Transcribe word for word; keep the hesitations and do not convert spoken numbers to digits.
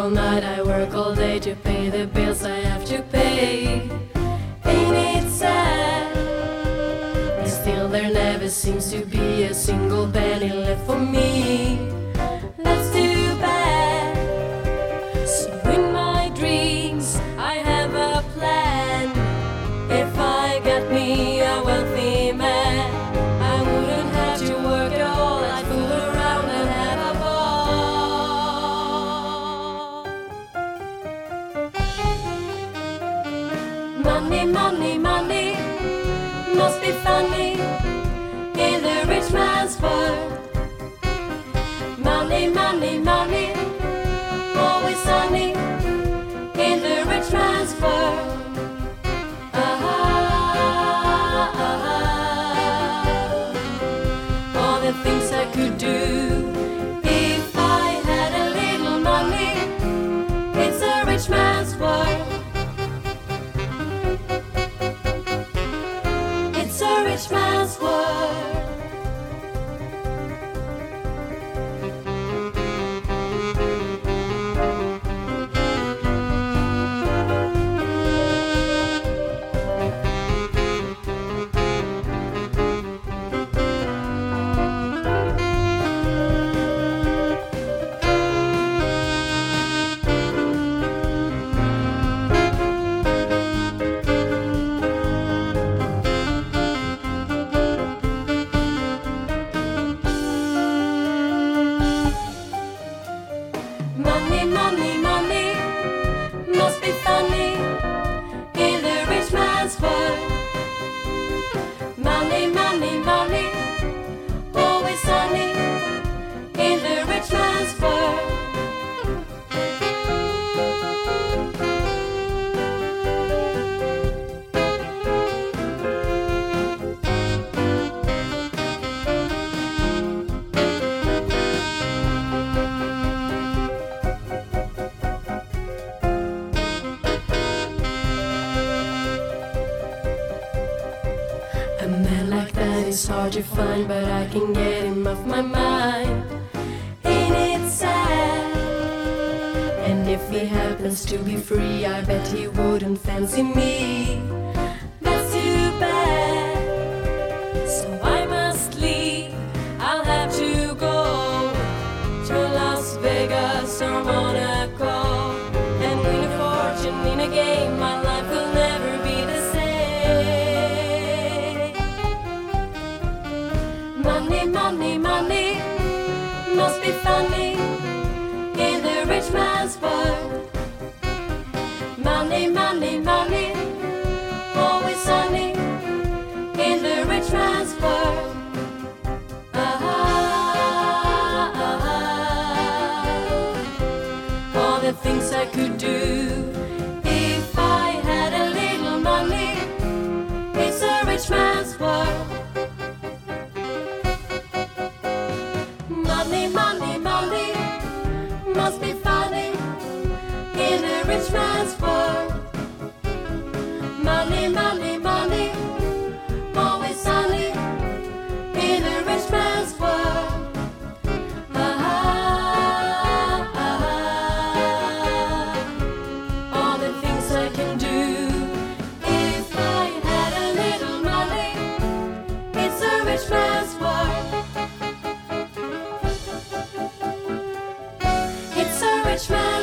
all night, I work all day to pay the bills I have to pay. Ain't it sad? And still there never seems to be a single penny left for me. That's too bad. So in my dreams I have a plan. If I got me a wealthy man, I wouldn't have to work at all. I'd fool around and have a ball. Money, money, money must be funny in the rich man's world. Money, money, money, always sunny in the rich man's world. The things I could do if I had a little money. It's a rich man's world. It's a rich man's world. Money, money, money must be funny in the rich man's world. Money, money, money, always sunny in the rich man's world. A man like that is hard to find, but I can get him off my mind. Ain't it sad? And if he happens to be free, I bet he wouldn't fancy me. That's too bad. So I must leave. I'll have to go to Las Vegas or Monaco and win a fortune in a game. My life will never be the same. Money, money, money must be funny in the rich man's world. Money, money, money, always sunny in the rich man's world. Ah, ah, ah. All the things I could do if I had a little money. It's a rich man's world. Money, money, money must be funny in a rich man's world. Money, money, money, always sunny in a rich man's world. Ah, ah, ah. All the things I can do if I had a little money. It's a rich man's world. It's a rich man.